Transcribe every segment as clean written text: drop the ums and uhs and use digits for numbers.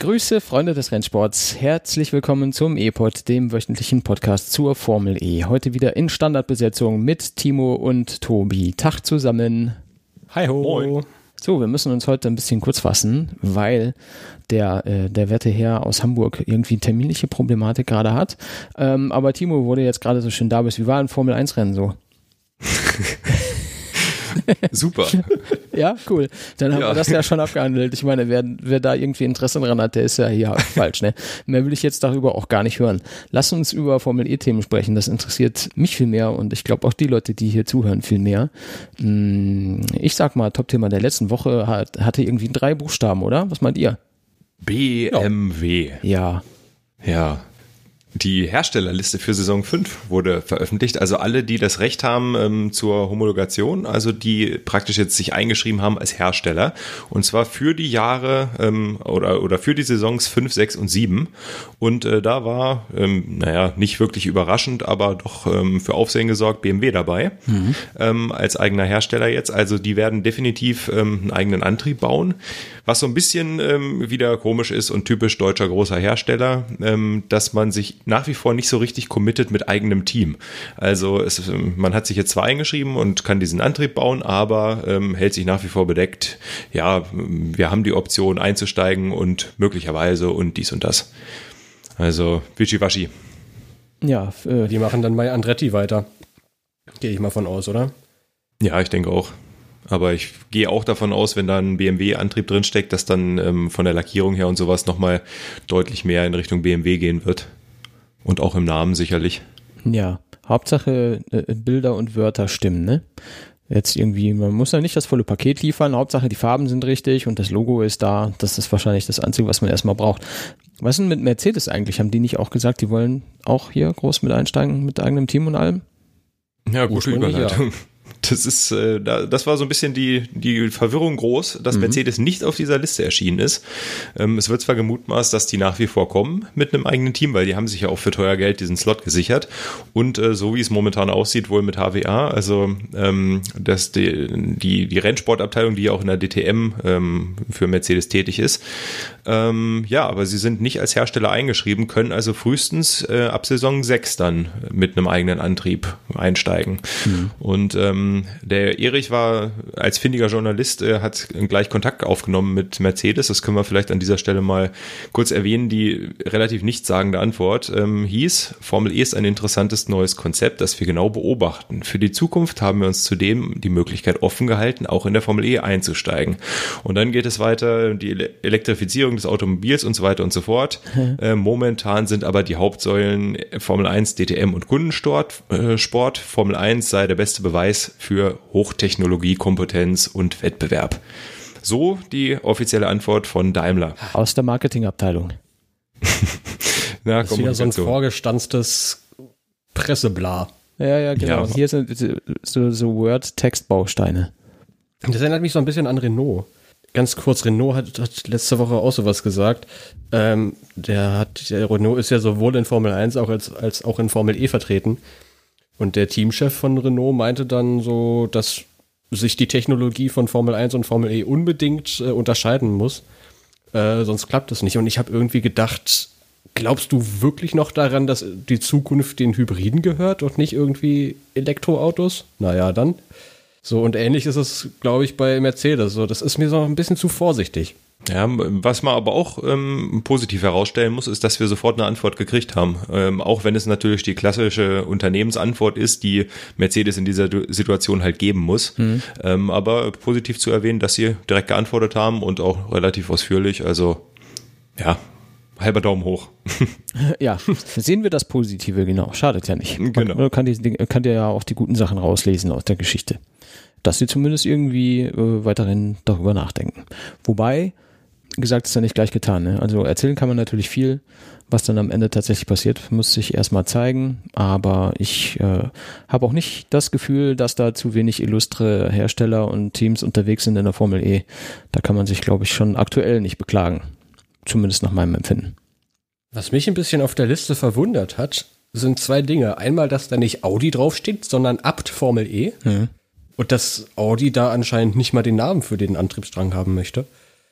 Grüße, Freunde des Rennsports. Herzlich willkommen zum E-Pod, dem wöchentlichen Podcast zur Formel E. Heute wieder in Standardbesetzung mit Timo und Tobi. Tag zusammen. Hi ho. Moin. So, wir müssen uns heute ein bisschen kurz fassen, weil der werte Herr aus Hamburg irgendwie terminliche Problematik gerade hat. Aber Timo, wo du jetzt gerade so schön da bist, wie war ein Formel-1-Rennen so? Super. Ja, cool. Dann haben wir das ja schon abgehandelt. Ich meine, wer da irgendwie Interesse dran hat, der ist ja hier falsch, ne? Mehr will ich jetzt darüber auch gar nicht hören. Lass uns über Formel-E-Themen sprechen. Das interessiert mich viel mehr und ich glaube auch die Leute, die hier zuhören, viel mehr. Ich sag mal, Top-Thema der letzten Woche hatte irgendwie 3 Buchstaben, oder? Was meint ihr? BMW. Ja. Ja. Die Herstellerliste für Saison 5 wurde veröffentlicht, also alle, die das Recht haben zur Homologation, also die praktisch jetzt sich eingeschrieben haben als Hersteller, und zwar für die Jahre oder für die Saisons 5, 6 und 7, und da war, nicht wirklich überraschend, aber doch für Aufsehen gesorgt, BMW dabei, als eigener Hersteller jetzt, also die werden definitiv einen eigenen Antrieb bauen, was so ein bisschen wieder komisch ist und typisch deutscher großer Hersteller, dass man sich nach wie vor nicht so richtig committet mit eigenem Team. Also man hat sich jetzt zwar eingeschrieben und kann diesen Antrieb bauen, aber hält sich nach wie vor bedeckt. Ja, wir haben die Option einzusteigen und möglicherweise und dies und das. Also wischiwaschi. Ja, die machen dann bei Andretti weiter. Gehe ich mal von aus, oder? Ja, ich denke auch. Aber ich gehe auch davon aus, wenn da ein BMW-Antrieb drinsteckt, dass dann von der Lackierung her und sowas nochmal deutlich mehr in Richtung BMW gehen wird. Und auch im Namen sicherlich. Ja, Hauptsache Bilder und Wörter stimmen, ne? Jetzt irgendwie, man muss ja nicht das volle Paket liefern, Hauptsache die Farben sind richtig und das Logo ist da. Das ist wahrscheinlich das Einzige, was man erstmal braucht. Was ist denn mit Mercedes eigentlich? Haben die nicht auch gesagt, die wollen auch hier groß mit einsteigen, mit eigenem Team und allem? Ja, gute Überleitung. Ja. Das war so ein bisschen die Verwirrung groß, dass Mercedes nicht auf dieser Liste erschienen ist. Es wird zwar gemutmaßt, dass die nach wie vor kommen mit einem eigenen Team, weil die haben sich ja auch für teuer Geld diesen Slot gesichert und so wie es momentan aussieht, wohl mit HWA, also dass die Rennsportabteilung, die ja auch in der DTM für Mercedes tätig ist, aber sie sind nicht als Hersteller eingeschrieben, können also frühestens ab Saison 6 dann mit einem eigenen Antrieb einsteigen. Und der Erich war als findiger Journalist, hat gleich Kontakt aufgenommen mit Mercedes. Das können wir vielleicht an dieser Stelle mal kurz erwähnen. Die relativ nichtssagende Antwort hieß, Formel E ist ein interessantes neues Konzept, das wir genau beobachten. Für die Zukunft haben wir uns zudem die Möglichkeit offen gehalten, auch in der Formel E einzusteigen. Und dann geht es weiter, die Elektrifizierung des Automobils und so weiter und so fort. Momentan sind aber die Hauptsäulen Formel 1, DTM und Kundensport. Formel 1 sei der beste Beweis für Hochtechnologie, Kompetenz und Wettbewerb. So die offizielle Antwort von Daimler. Aus der Marketingabteilung. Das ist wieder so ein vorgestanztes Pressebla. Ja, genau. Ja. Und hier sind so Word-Text-Bausteine. Das erinnert mich so ein bisschen an Renault. Ganz kurz, Renault hat letzte Woche auch sowas gesagt. Der Renault ist ja sowohl in Formel 1 als auch in Formel E vertreten. Und der Teamchef von Renault meinte dann so, dass sich die Technologie von Formel 1 und Formel E unbedingt unterscheiden muss. Sonst klappt es nicht. Und ich habe irgendwie gedacht, glaubst du wirklich noch daran, dass die Zukunft den Hybriden gehört und nicht irgendwie Elektroautos? Naja, dann. So, und ähnlich ist es, glaube ich, bei Mercedes. So, das ist mir so ein bisschen zu vorsichtig. Ja, was man aber auch positiv herausstellen muss, ist, dass wir sofort eine Antwort gekriegt haben. Auch wenn es natürlich die klassische Unternehmensantwort ist, die Mercedes in dieser Situation halt geben muss. Aber positiv zu erwähnen, dass sie direkt geantwortet haben und auch relativ ausführlich. Also, ja, halber Daumen hoch. Ja, sehen wir das Positive, genau. Schadet ja nicht. Genau. Man kann dir ja auch die guten Sachen rauslesen aus der Geschichte. Dass sie zumindest irgendwie weiterhin darüber nachdenken. Wobei, gesagt ist ja nicht gleich getan. Ne? Also erzählen kann man natürlich viel, was dann am Ende tatsächlich passiert, muss sich erstmal zeigen. Aber ich habe auch nicht das Gefühl, dass da zu wenig illustre Hersteller und Teams unterwegs sind in der Formel E. Da kann man sich, glaube ich, schon aktuell nicht beklagen. Zumindest nach meinem Empfinden. Was mich ein bisschen auf der Liste verwundert hat, sind 2 Dinge. Einmal, dass da nicht Audi draufsteht, sondern Abt Formel E. Und dass Audi da anscheinend nicht mal den Namen für den Antriebsstrang haben möchte.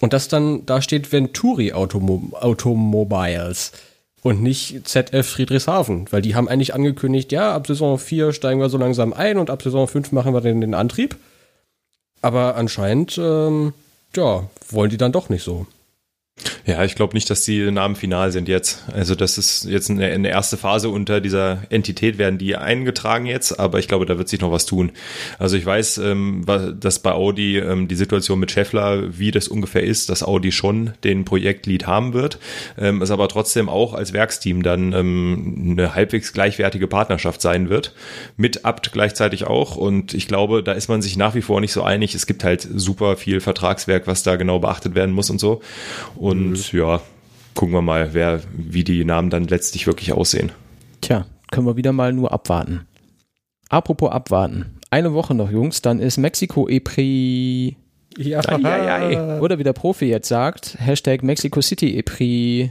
Und das dann, da steht Venturi Automobiles und nicht ZF Friedrichshafen, weil die haben eigentlich angekündigt, ja, ab Saison 4 steigen wir so langsam ein und ab Saison 5 machen wir den Antrieb. Aber anscheinend, wollen die dann doch nicht so. Ja, ich glaube nicht, dass die Namen final sind jetzt. Also das ist jetzt eine erste Phase unter dieser Entität, werden die eingetragen jetzt, aber ich glaube, da wird sich noch was tun. Also ich weiß, dass bei Audi die Situation mit Schaeffler, wie das ungefähr ist, dass Audi schon den Projektlead haben wird, es aber trotzdem auch als Werksteam dann eine halbwegs gleichwertige Partnerschaft sein wird, mit Abt gleichzeitig auch, und ich glaube, da ist man sich nach wie vor nicht so einig. Es gibt halt super viel Vertragswerk, was da genau beachtet werden muss und so. Und ja, gucken wir mal, wie die Namen dann letztlich wirklich aussehen. Tja, können wir wieder mal nur abwarten. Apropos abwarten. Eine Woche noch, Jungs, dann ist Mexiko E-Prix. Ja. Oder wie der Profi jetzt sagt, Hashtag Mexico City E-Prix.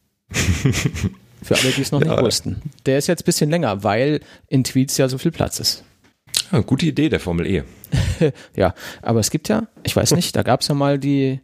Für alle, die es noch nicht wussten. Der ist jetzt ein bisschen länger, weil in Tweets ja so viel Platz ist. Ja, gute Idee der Formel E. Ja, aber es gibt ja, ich weiß nicht, da gab es ja mal die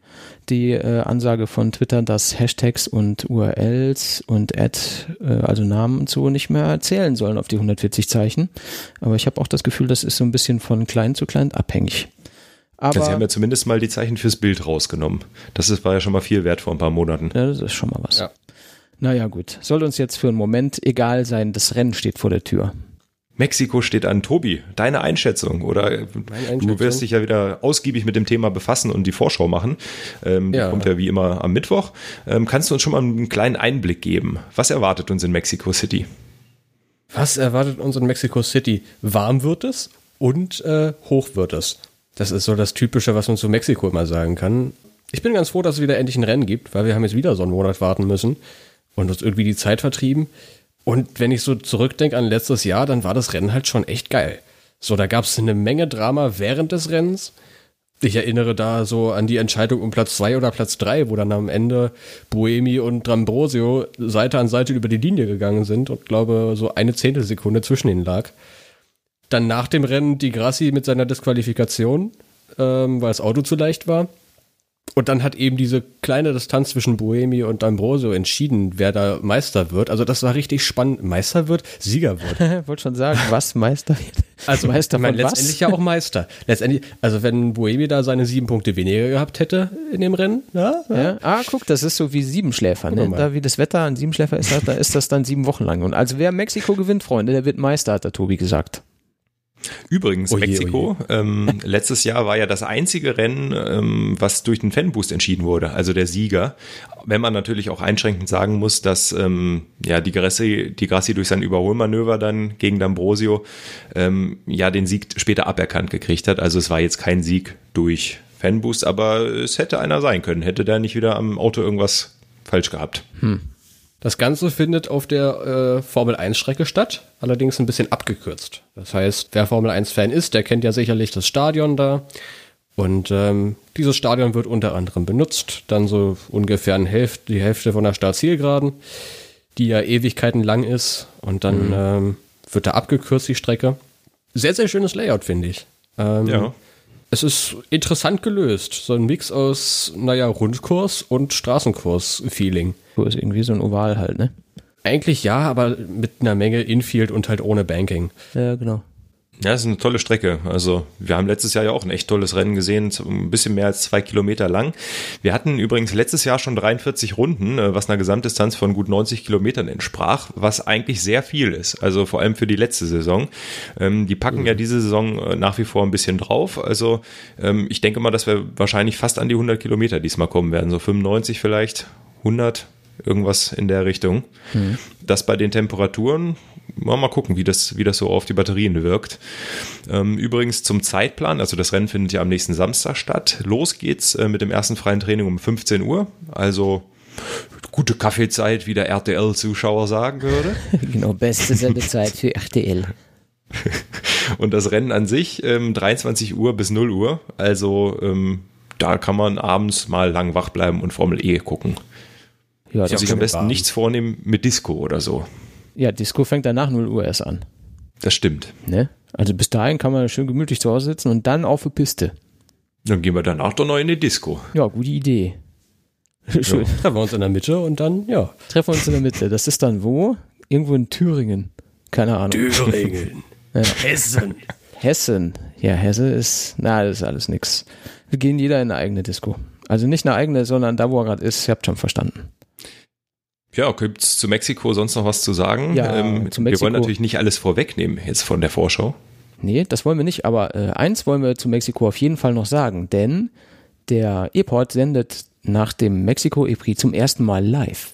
Ansage von Twitter, dass Hashtags und URLs und also Namen und so nicht mehr zählen sollen auf die 140 Zeichen. Aber ich habe auch das Gefühl, das ist so ein bisschen von klein zu klein abhängig. Aber Sie haben ja zumindest mal die Zeichen fürs Bild rausgenommen. War ja schon mal viel wert vor ein paar Monaten. Ja, das ist schon mal was. Ja. Naja, gut. Soll uns jetzt für einen Moment egal sein, das Rennen steht vor der Tür. Mexiko steht an. Tobi, deine Einschätzung, oder du wirst dich ja wieder ausgiebig mit dem Thema befassen und die Vorschau machen. Die kommt ja wie immer am Mittwoch. Kannst du uns schon mal einen kleinen Einblick geben? Was erwartet uns in Mexico City? Was erwartet uns in Mexico City? Warm wird es und hoch wird es. Das ist so das Typische, was man zu Mexiko immer sagen kann. Ich bin ganz froh, dass es wieder endlich ein Rennen gibt, weil wir haben jetzt wieder so einen Monat warten müssen und uns irgendwie die Zeit vertrieben. Und wenn ich so zurückdenke an letztes Jahr, dann war das Rennen halt schon echt geil. So, da gab es eine Menge Drama während des Rennens. Ich erinnere da so an die Entscheidung um Platz 2 oder Platz 3, wo dann am Ende Buemi und D'Ambrosio Seite an Seite über die Linie gegangen sind und glaube so eine Zehntelsekunde zwischen ihnen lag. Dann nach dem Rennen Di Grassi mit seiner Disqualifikation, weil das Auto zu leicht war. Und dann hat eben diese kleine Distanz zwischen Buemi und D'Ambrosio entschieden, wer da Meister wird. Also das war richtig spannend. Meister wird? Sieger wird. Wollte schon sagen, was Meister wird? Also Meister von letztendlich ja auch Meister. Letztendlich, also wenn Buemi da seine 7 Punkte weniger gehabt hätte in dem Rennen. Ja. Ah, guck, das ist so wie Siebenschläfer. Ne? Da wie das Wetter ein Siebenschläfer ist, da ist das dann 7 Wochen lang. Und also wer Mexiko gewinnt, Freunde, der wird Meister, hat der Tobi gesagt. Übrigens, Mexiko, letztes Jahr war ja das einzige Rennen, was durch den Fanboost entschieden wurde, also der Sieger. Wenn man natürlich auch einschränkend sagen muss, dass Di Grassi durch sein Überholmanöver dann gegen D'Ambrosio den Sieg später aberkannt gekriegt hat. Also es war jetzt kein Sieg durch Fanboost, aber es hätte einer sein können. Hätte der nicht wieder am Auto irgendwas falsch gehabt. Das Ganze findet auf der Formel-1-Strecke statt, allerdings ein bisschen abgekürzt. Das heißt, wer Formel-1-Fan ist, der kennt ja sicherlich das Stadion da. Und dieses Stadion wird unter anderem benutzt, dann so ungefähr die Hälfte von der Start-Zielgeraden, die ja Ewigkeiten lang ist. Und dann wird da abgekürzt, die Strecke. Sehr, sehr schönes Layout, finde ich. Es ist interessant gelöst. So ein Mix aus, Rundkurs und Straßenkurs-Feeling. So ist irgendwie so ein Oval halt, ne? Eigentlich ja, aber mit einer Menge Infield und halt ohne Banking. Ja, genau. Ja, das ist eine tolle Strecke. Also wir haben letztes Jahr ja auch ein echt tolles Rennen gesehen, ein bisschen mehr als 2 Kilometer lang. Wir hatten übrigens letztes Jahr schon 43 Runden, was einer Gesamtdistanz von gut 90 Kilometern entsprach, was eigentlich sehr viel ist. Also vor allem für die letzte Saison. Die packen ja diese Saison nach wie vor ein bisschen drauf. Also ich denke mal, dass wir wahrscheinlich fast an die 100 Kilometer diesmal kommen werden. So 95 vielleicht, 100, irgendwas in der Richtung. Das bei den Temperaturen, mal gucken, wie das so auf die Batterien wirkt. Übrigens zum Zeitplan, also das Rennen findet ja am nächsten Samstag statt. Los geht's mit dem ersten freien Training um 15 Uhr, also gute Kaffeezeit, wie der RTL-Zuschauer sagen würde. Genau, beste Sendezeit für RTL. Und das Rennen an sich 23 Uhr bis 0 Uhr, also da kann man abends mal lang wach bleiben und Formel E gucken. Ja, das sich am besten nichts vornehmen mit Disco oder so. Ja, Disco fängt dann nach 0 Uhr erst an. Das stimmt. Ne? Also bis dahin kann man schön gemütlich zu Hause sitzen und dann auf die Piste. Dann gehen wir danach doch noch in die Disco. Ja, gute Idee. Schön. Ja. Treffen wir uns in der Mitte und dann, ja. Treffen wir uns in der Mitte. Das ist dann wo? Irgendwo in Thüringen. Keine Ahnung. Thüringen. Ja. Hessen. Hessen. Ja, Hesse ist, das ist alles nix. Wir gehen jeder in eine eigene Disco. Also nicht eine eigene, sondern da, wo er gerade ist. Ihr habt schon verstanden. Ja, gibt es zu Mexiko sonst noch was zu sagen? Ja, zu Mexiko. Wir wollen natürlich nicht alles vorwegnehmen jetzt von der Vorschau. Nee, das wollen wir nicht, aber eins wollen wir zu Mexiko auf jeden Fall noch sagen, denn der E-Port sendet nach dem Mexiko-E-Prix zum ersten Mal live.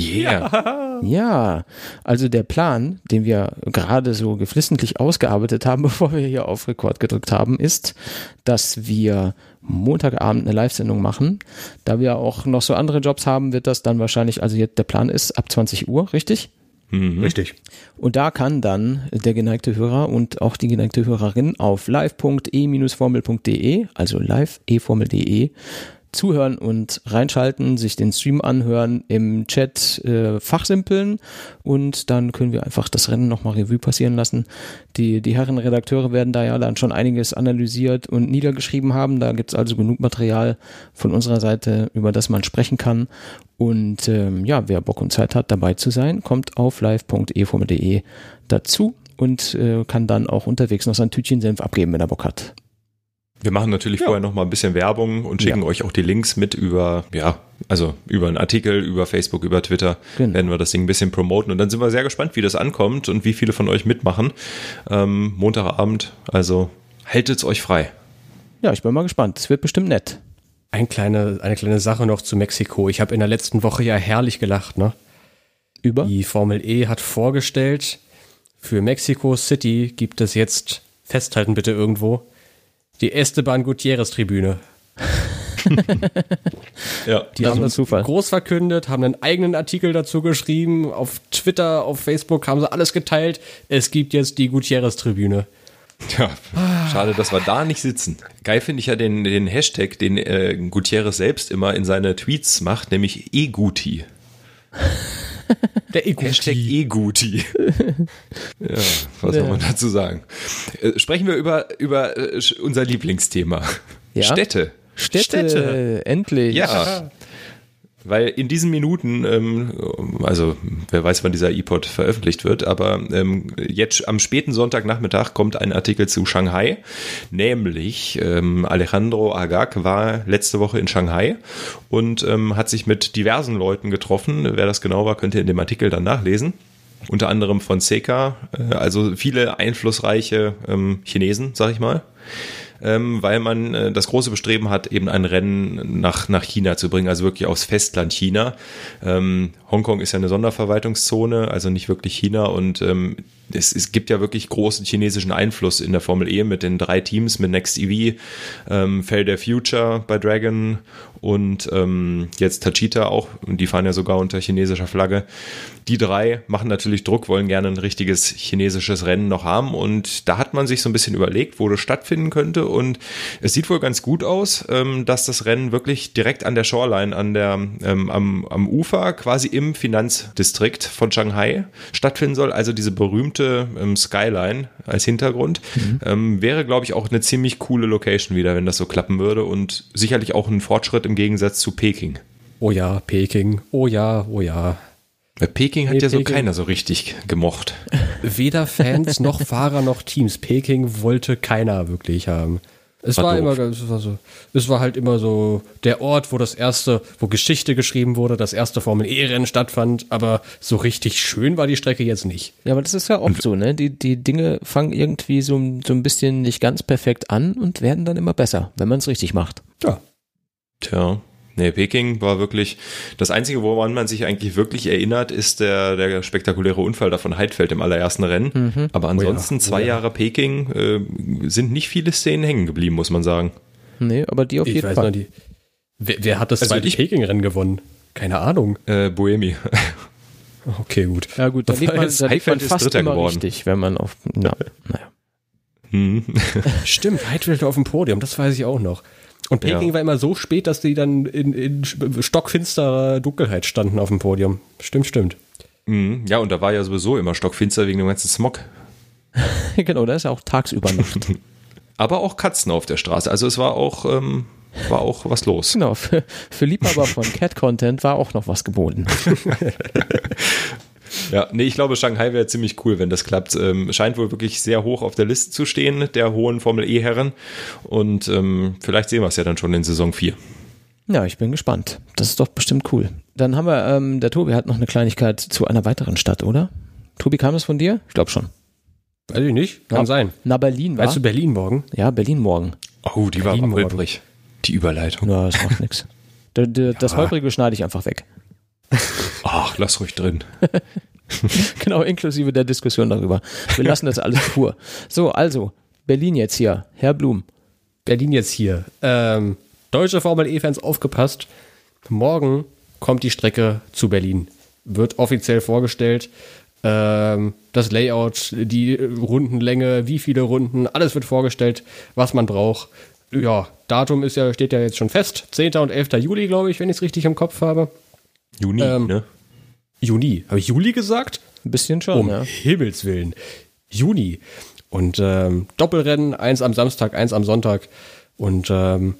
Yeah. Ja, also der Plan, den wir gerade so geflissentlich ausgearbeitet haben, bevor wir hier auf Rekord gedrückt haben, ist, dass wir Montagabend eine Live-Sendung machen. Da wir auch noch so andere Jobs haben, wird das dann wahrscheinlich, also jetzt der Plan ist ab 20 Uhr, richtig? Mhm. Richtig. Und da kann dann der geneigte Hörer und auch die geneigte Hörerin auf live.e-formel.de, also live-e-formel.de, zuhören und reinschalten, sich den Stream anhören, im Chat fachsimpeln und dann können wir einfach das Rennen nochmal Revue passieren lassen. Die Herren Redakteure werden da ja dann schon einiges analysiert und niedergeschrieben haben. Da gibt es also genug Material von unserer Seite, über das man sprechen kann. Und wer Bock und Zeit hat, dabei zu sein, kommt auf live.eformel.de dazu und kann dann auch unterwegs noch sein Tütchen Senf abgeben, wenn er Bock hat. Wir machen natürlich vorher noch mal ein bisschen Werbung und schicken euch auch die Links mit über einen Artikel, über Facebook, über Twitter, werden wir das Ding ein bisschen promoten und dann sind wir sehr gespannt, wie das ankommt und wie viele von euch mitmachen. Montagabend, also haltet's euch frei. Ja, ich bin mal gespannt. Es wird bestimmt nett. Eine kleine Sache noch zu Mexiko. Ich habe in der letzten Woche ja herrlich gelacht, ne? Über? Die Formel E hat vorgestellt, für Mexico City gibt es jetzt, festhalten bitte irgendwo, die Esteban Gutierrez-Tribüne. Ja, die haben das groß verkündet, haben einen eigenen Artikel dazu geschrieben, auf Twitter, auf Facebook haben sie alles geteilt. Es gibt jetzt die Gutierrez-Tribüne. Ja, schade, dass wir da nicht sitzen. Geil finde ich ja den Hashtag, den Gutierrez selbst immer in seine Tweets macht, nämlich eGuti. Der E-Guti. Hashtag E-Guti. Ja, was soll man dazu sagen? Sprechen wir über unser Lieblingsthema. Ja? Städte. Endlich. Ja. Weil in diesen Minuten, also wer weiß, wann dieser E-Pod veröffentlicht wird, aber jetzt am späten Sonntagnachmittag kommt ein Artikel zu Shanghai, nämlich Alejandro Agag war letzte Woche in Shanghai und hat sich mit diversen Leuten getroffen. Wer das genau war, könnt ihr in dem Artikel dann nachlesen. Unter anderem Fonseca, also viele einflussreiche Chinesen, sag ich mal. Weil man das große Bestreben hat, eben ein Rennen nach China zu bringen, also wirklich aufs Festland China. Hongkong ist ja eine Sonderverwaltungszone, also nicht wirklich China und es gibt ja wirklich großen chinesischen Einfluss in der Formel E mit den 3 Teams, mit Next EV, Felder Future bei Dragon und jetzt Tachita auch, und die fahren ja sogar unter chinesischer Flagge. Die 3 machen natürlich Druck, wollen gerne ein richtiges chinesisches Rennen noch haben und da hat man sich so ein bisschen überlegt, wo das stattfinden könnte und es sieht wohl ganz gut aus, dass das Rennen wirklich direkt an der Shoreline, am Ufer, quasi im Finanzdistrikt von Shanghai stattfinden soll, also diese berühmte Skyline als Hintergrund. Wäre, glaube ich, auch eine ziemlich coole Location wieder, wenn das so klappen würde und sicherlich auch ein Fortschritt im Gegensatz zu Peking. Oh ja, Peking. Oh ja, oh ja. Peking hat ja so keiner so richtig gemocht. Weder Fans noch Fahrer noch Teams. Peking wollte keiner wirklich haben. Es war halt immer so der Ort, wo Geschichte geschrieben wurde, das erste Formel-E-Rennen stattfand, aber so richtig schön war die Strecke jetzt nicht. Ja, aber das ist ja oft so, ne? Die Dinge fangen irgendwie so ein bisschen nicht ganz perfekt an und werden dann immer besser, wenn man es richtig macht. Ja. Tja. Nee, Peking war wirklich, das Einzige, woran man sich eigentlich wirklich erinnert, ist der spektakuläre Unfall da von Heidfeld im allerersten Rennen. Aber ansonsten 2 Jahre Peking sind nicht viele Szenen hängen geblieben, muss man sagen. Nee, aber die auf jeden Fall. Wer hat das zweite Peking-Rennen gewonnen? Keine Ahnung. Buemi. Okay, gut. Ja gut, da liegt man fast Dritter immer geworden. Richtig, wenn man auf, Stimmt, Heidfeld auf dem Podium, das weiß ich auch noch. Und Peking war immer so spät, dass die dann in stockfinsterer Dunkelheit standen auf dem Podium. Stimmt. Ja, und da war ja sowieso immer stockfinster wegen dem ganzen Smog. Genau, da ist ja auch tagsüber Nacht. Aber auch Katzen auf der Straße. Also es war auch was los. Genau, für Liebhaber von Cat-Content war auch noch was geboten. Ja, nee, ich glaube, Shanghai wäre ziemlich cool, wenn das klappt. Scheint wohl wirklich sehr hoch auf der Liste zu stehen, der hohen Formel-E-Herren. Und vielleicht sehen wir es ja dann schon in Saison 4. Ja, ich bin gespannt. Das ist doch bestimmt cool. Dann haben wir, der Tobi hat noch eine Kleinigkeit zu einer weiteren Stadt, oder? Tobi, kam das von dir? Ich glaube schon. Weiß ich nicht, kann sein. Na, Berlin war. Weißt du Berlin morgen? Ja, Berlin morgen. Oh, die Berlin war holprig. Die Überleitung. Ja, das macht nichts. Das Holprige schneide ich einfach weg. Ach, lass ruhig drin. Genau, inklusive der Diskussion darüber. Wir lassen das alles pur. So, also, Berlin jetzt hier. Herr Blum. Berlin jetzt hier. Deutsche Formel-E-Fans aufgepasst. Morgen kommt die Strecke zu Berlin. Wird offiziell vorgestellt. Das Layout, die Rundenlänge, wie viele Runden, alles wird vorgestellt, was man braucht. Ja, Datum steht ja jetzt schon fest. 10. und 11. Juli, glaube ich, wenn ich es richtig im Kopf habe. Juni, ne? Juni. Habe ich Juli gesagt? Ein bisschen schon, ja. Himmels Willen. Juni. Und Doppelrennen, 1 am Samstag, 1 am Sonntag. Und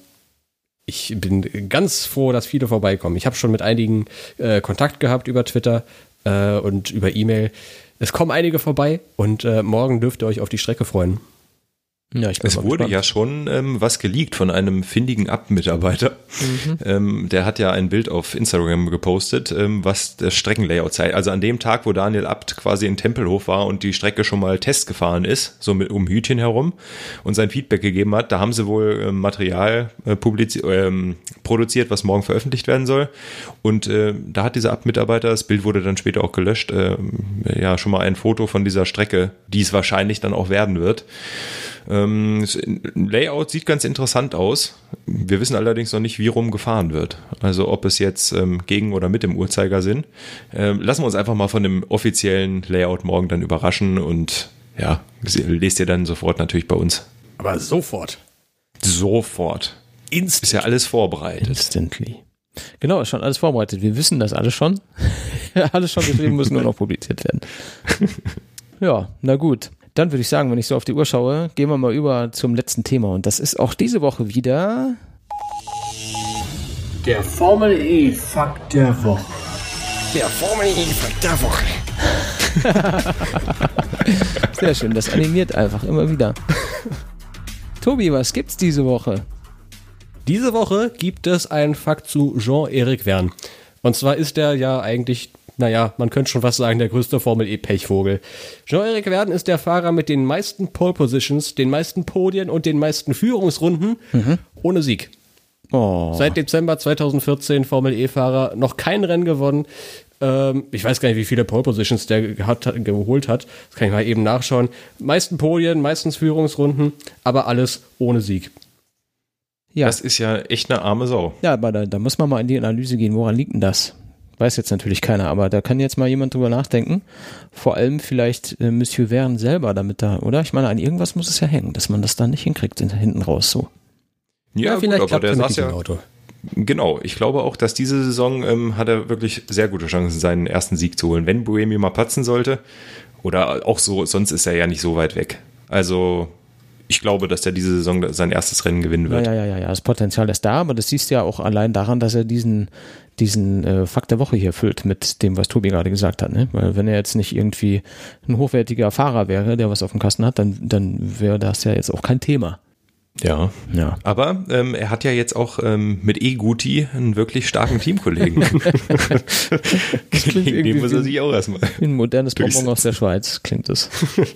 ich bin ganz froh, dass viele vorbeikommen. Ich habe schon mit einigen Kontakt gehabt über Twitter und über E-Mail. Es kommen einige vorbei und morgen dürft ihr euch auf die Strecke freuen. Ja, es wurde ja schon was geleakt von einem findigen Abt-Mitarbeiter. Der hat ja ein Bild auf Instagram gepostet, was das Streckenlayout zeigt. Also an dem Tag, wo Daniel Abt quasi in Tempelhof war und die Strecke schon mal Test gefahren ist, so um Hütchen herum und sein Feedback gegeben hat, da haben sie wohl Material produziert, was morgen veröffentlicht werden soll. Und da hat dieser Abt-Mitarbeiter, das Bild wurde dann später auch gelöscht, ja schon mal ein Foto von dieser Strecke, die es wahrscheinlich dann auch werden wird. Das Layout sieht ganz interessant aus. Wir wissen allerdings noch nicht, wie rum gefahren wird. Also ob es jetzt gegen oder mit dem Uhrzeigersinn. Lassen wir uns einfach mal von dem offiziellen Layout morgen dann überraschen und ja, lest ihr dann sofort natürlich bei uns. Aber sofort. Sofort. Ist ja alles vorbereitet. Instantly. Genau, ist schon alles vorbereitet. Wir wissen das alles schon. Alles schon geschrieben, muss nur noch publiziert werden. Ja, na gut. Dann würde ich sagen, wenn ich so auf die Uhr schaue, gehen wir mal über zum letzten Thema. Und das ist auch diese Woche wieder der Formel E-Fakt der Woche. Der Formel E-Fakt der Woche. Sehr schön, das animiert einfach immer wieder. Tobi, was gibt's diese Woche? Diese Woche gibt es einen Fakt zu Jean-Eric Vergne. Und zwar ist er ja eigentlich, naja, man könnte schon fast sagen, der größte Formel-E-Pechvogel. Jean-Eric Vergne ist der Fahrer mit den meisten Pole Positions, den meisten Podien und den meisten Führungsrunden ohne Sieg. Oh. Seit Dezember 2014 Formel-E-Fahrer, noch kein Rennen gewonnen. Ich weiß gar nicht, wie viele Pole Positions der geholt hat. Das kann ich mal eben nachschauen. Meisten Podien, meistens Führungsrunden, aber alles ohne Sieg. Ja. Das ist ja echt eine arme Sau. Ja, aber da muss man mal in die Analyse gehen. Woran liegt denn das? Weiß jetzt natürlich keiner, aber da kann jetzt mal jemand drüber nachdenken. Vor allem vielleicht Monsieur Vergne selber damit da, oder? Ich meine, an irgendwas muss es ja hängen, dass man das dann nicht hinkriegt, hinten raus so. Ja, vielleicht gut, aber der saß ja. Auto. Genau, ich glaube auch, dass diese Saison hat er wirklich sehr gute Chancen, seinen ersten Sieg zu holen. Wenn Buemi mal patzen sollte, oder auch so, sonst ist er ja nicht so weit weg. Also ich glaube, dass er diese Saison sein erstes Rennen gewinnen wird. Ja, das Potenzial ist da, aber das siehst du ja auch allein daran, dass er diesen Fakt der Woche hier füllt mit dem, was Tobi gerade gesagt hat. Ne? Weil wenn er jetzt nicht irgendwie ein hochwertiger Fahrer wäre, der was auf dem Kasten hat, dann wäre das ja jetzt auch kein Thema. Ja. Aber er hat ja jetzt auch mit E-Guti einen wirklich starken Teamkollegen. Klingt dem muss er sich auch erstmal ein modernes Bonbon aus der Schweiz, klingt es.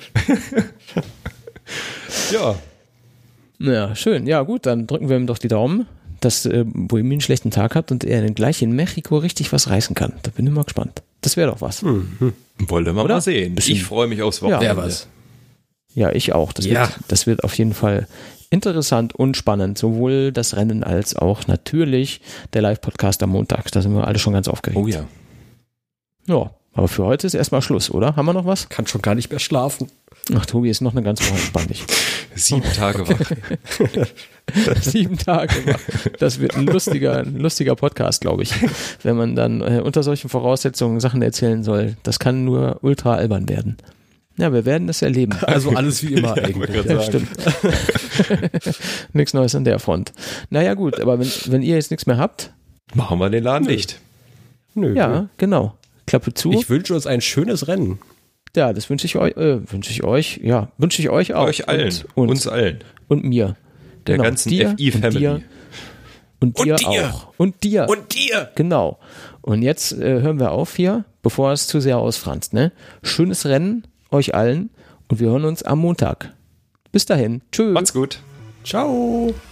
Ja. Ja, schön. Ja, gut, dann drücken wir ihm doch die Daumen, dass Buemi einen schlechten Tag hat und er gleich in Mexiko richtig was reißen kann. Da bin ich mal gespannt. Das wäre doch was. Wollen wir mal sehen. Ich freue mich aufs Wochenende. Ja, was. Ja, ich auch. Das wird auf jeden Fall interessant und spannend. Sowohl das Rennen als auch natürlich der Live-Podcast am Montag. Da sind wir alle schon ganz aufgeregt. Oh ja. Ja, aber für heute ist erstmal Schluss, oder? Haben wir noch was? Kann schon gar nicht mehr schlafen. Ach, Tobi ist noch eine ganze Woche spannend. 7 Tage wach. 7 Tage wach. Das wird ein lustiger Podcast, glaube ich. Wenn man dann unter solchen Voraussetzungen Sachen erzählen soll. Das kann nur ultra albern werden. Ja, wir werden das erleben. Also alles wie immer eigentlich. Ja, stimmt. Nichts Neues an der Front. Naja gut, aber wenn ihr jetzt nichts mehr habt. Machen wir den Laden dicht. Nö. Ja, genau. Klappe zu. Ich wünsche uns ein schönes Rennen. Ja, das wünsche ich euch auch. Euch allen. Uns allen. Und mir. Der ganzen FI-Family. Und dir auch. Und dir. Und dir. Genau. Und jetzt hören wir auf hier, bevor es zu sehr ausfranst. Ne? Schönes Rennen euch allen und wir hören uns am Montag. Bis dahin. Tschüss. Macht's gut. Ciao.